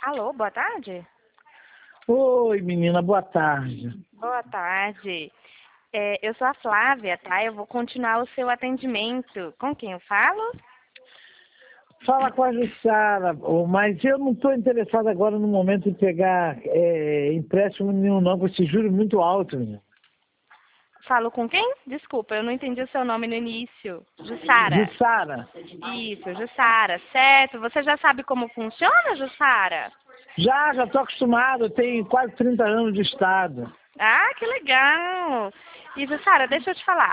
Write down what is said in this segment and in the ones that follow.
Alô, boa tarde? Oi, menina, boa tarde. Boa tarde. Eu sou a Flávia, tá? Eu vou continuar o seu atendimento. Com quem eu falo? Fala com a Jussara, mas eu não estou interessado agora no momento em pegar empréstimo nenhum não, com esse juro muito alto, menina. Falo com quem? Desculpa, eu não entendi o seu nome no início. Jussara. Jussara, Isso, Jussara, certo. Você já sabe como funciona, Jussara? já estou acostumado, eu tenho quase 30 anos de estado. Ah, que legal! E, Jussara, deixa eu te falar.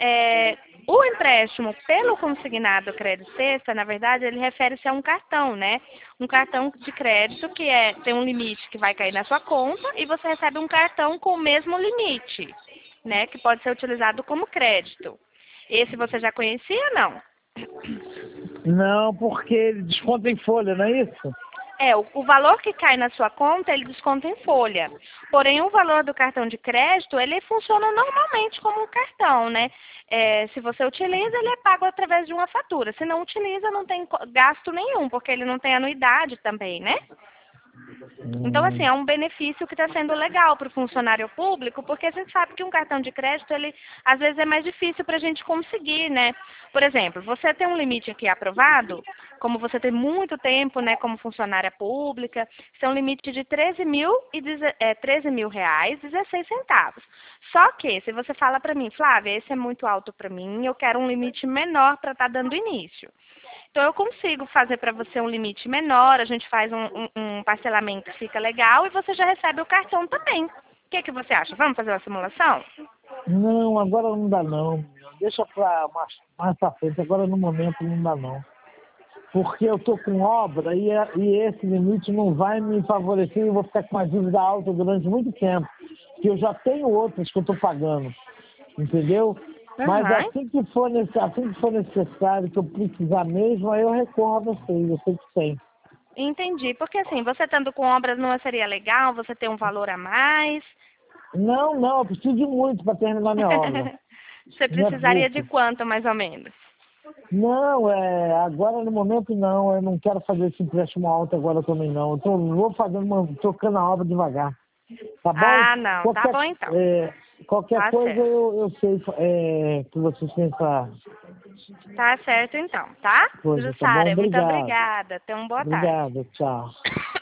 O empréstimo pelo consignado crédito sexta, na verdade, ele refere-se a um cartão, né? Um cartão de crédito que tem um limite que vai cair na sua conta e você recebe um cartão com o mesmo limite, né? Que pode ser utilizado como crédito. Esse você já conhecia, não? Não, porque ele desconta em folha, não é isso? O valor que cai na sua conta, ele desconta em folha. Porém, o valor do cartão de crédito, ele funciona normalmente como um cartão, né? Se você utiliza, ele é pago através de uma fatura. Se não utiliza, não tem gasto nenhum, porque ele não tem anuidade também, né? Então, assim, é um benefício que está sendo legal para o funcionário público, porque a gente sabe que um cartão de crédito, ele às vezes é mais difícil para a gente conseguir, né? Por exemplo, você tem um limite aqui aprovado, como você tem muito tempo, né, como funcionária pública, você tem um limite de 13 mil reais, 16 centavos. Só que, se você fala para mim, Flávia, esse é muito alto para mim, eu quero um limite menor para estar dando início. Então, eu consigo fazer para você um limite menor, a gente faz um parcelamento que fica legal e você já recebe o cartão também. O que você acha? Vamos fazer uma simulação? Não, agora não dá não, menina. Deixa para mais para frente, agora no momento não dá não. Porque eu estou com obra e esse limite não vai me favorecer e eu vou ficar com uma dívida alta durante muito tempo. Que eu já tenho outras que eu estou pagando, entendeu? Mas Aham. assim que for necessário, que eu precisar mesmo, aí eu recorro a vocês, eu sei que tem. Entendi. Porque assim, você estando com obras não seria legal, você ter um valor a mais? Não, eu preciso de muito para terminar minha obra. Você Não é precisaria de pouco. quanto, mais ou menos? Não, agora no momento não, eu não quero fazer esse empréstimo alto agora também não. Vou fazendo, tocando a obra devagar. Tá bom? Ah, não. Tá Qualquer, bom então. qualquer Tá coisa certo. eu sei que vocês têm essa Tá certo então, tá? coisa, tá bom? Jussara, muito Obrigado. obrigada. Tenha uma boa tarde. Obrigado, tchau.